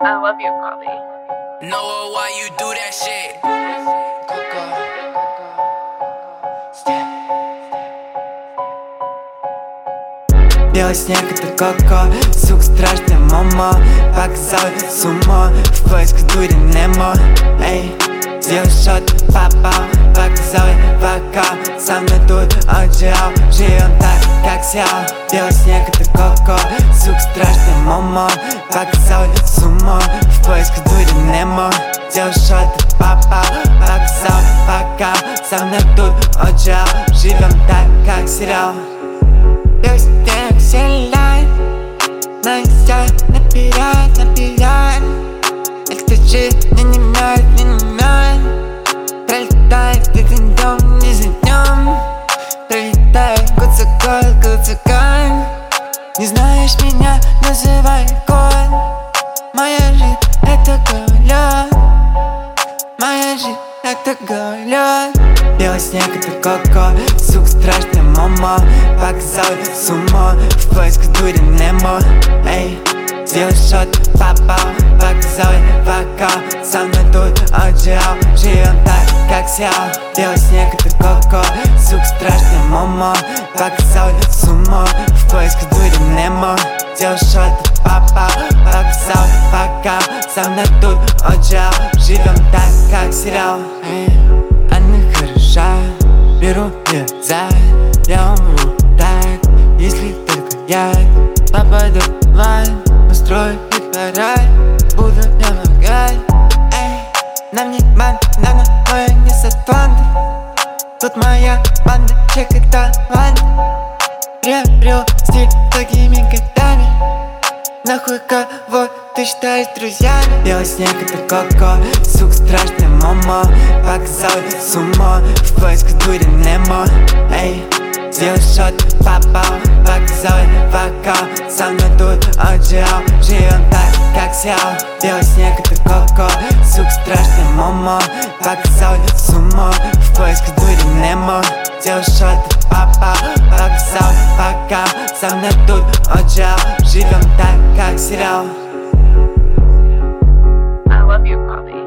I love you, Bobby. Noah, why you do that shit? Белый снег — это коко, сука страшная мама. Показала с ума, в поисках дури Немо. Эй, сделай шот, попал, показал я пока. Сам надут, отжал, живем так, как сериал. Белый снег — это коко, сука страшная мама. Показал я с ума, в поисках дури Немо. Сделай шот, попал, показал пока. Сам надут, отжал, живем так, как сериал. Белый снег селяй, нельзя наперед, наперед. Скажи, мне не мёрт, мне не мёрт. Пролетает один днём, не за днём. Пролетает год за год, год за год. Не знаешь меня, называй код. Моя жизнь — это голёд. Моя жизнь — это голёд. Белый снег — это коко, сука страшная мама. Показал я с ума, в поисках дури Немо. Эй, сделай шот, попал, показал я пока. Сам надут, отжал, живем так, как сериал. Белый снег — это коко, сука страшная мама. Показал я с ума, в поисках дури Немо. Сделай шот, попал, показал я пока. Сам надут, отжал, живем так, как сериал. Она хороша, беру ее за. Я умру так, если только я попаду в ад. Устрою хит-парад, буду помогать. Эй, нам не банда, нам мое не с Атланты. Тут моя банда, чекай талант. Приобрел стиль такими годами. Нахуй кого ты считаешь друзьями? Белый снег — это коко, сука страшная мама. Показал я с ума, в поисках дури Немо. Эй, сделай шот, попал, показал я пока. Сам надут, отжал, живем так, как сериал. Белый снег — это коко, сука страшная мама. Показал я с ума, в поисках дури Немо. Сделай шот, попал, показал я пока. Сам надут, отжал, живем так, как сериал. I love you, Bobby.